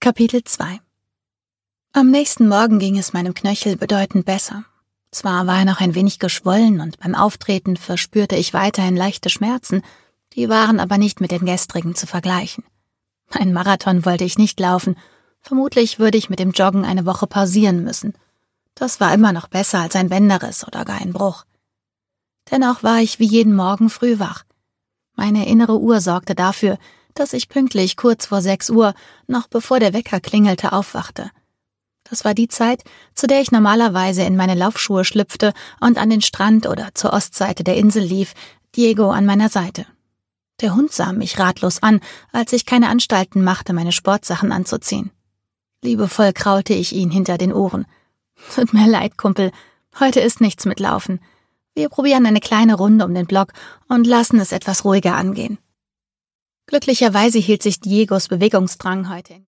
Kapitel 2. Am nächsten Morgen ging es meinem Knöchel bedeutend besser. Zwar war er noch ein wenig geschwollen und beim Auftreten verspürte ich weiterhin leichte Schmerzen, die waren aber nicht mit den gestrigen zu vergleichen. Einen Marathon wollte ich nicht laufen, vermutlich würde ich mit dem Joggen eine Woche pausieren müssen. Das war immer noch besser als ein Bänderriss oder gar ein Bruch. Dennoch war ich wie jeden Morgen früh wach. Meine innere Uhr sorgte dafür, dass ich pünktlich kurz vor 6 Uhr, noch bevor der Wecker klingelte, aufwachte. Das war die Zeit, zu der ich normalerweise in meine Laufschuhe schlüpfte und an den Strand oder zur Ostseite der Insel lief, Diego an meiner Seite. Der Hund sah mich ratlos an, als ich keine Anstalten machte, meine Sportsachen anzuziehen. Liebevoll kraulte ich ihn hinter den Ohren. »Tut mir leid, Kumpel, heute ist nichts mit Laufen. Wir probieren eine kleine Runde um den Block und lassen es etwas ruhiger angehen.« Glücklicherweise hielt sich Diegos Bewegungsdrang heute in